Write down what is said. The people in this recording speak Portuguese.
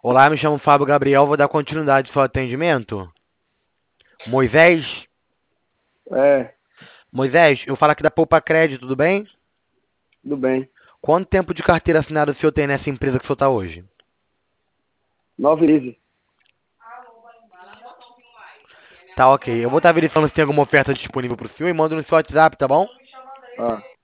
Olá, me chamo Fábio Gabriel, vou dar continuidade ao seu atendimento. Moisés? É, Moisés, eu falo aqui da Poupa Crédito, tudo bem? tudo bem. Quanto tempo de carteira assinada o senhor tem nessa empresa que o senhor está hoje? 9 meses. Tá ok, eu vou estar verificando se tem alguma oferta disponível para o senhor e mando no seu WhatsApp, tá bom? Ah.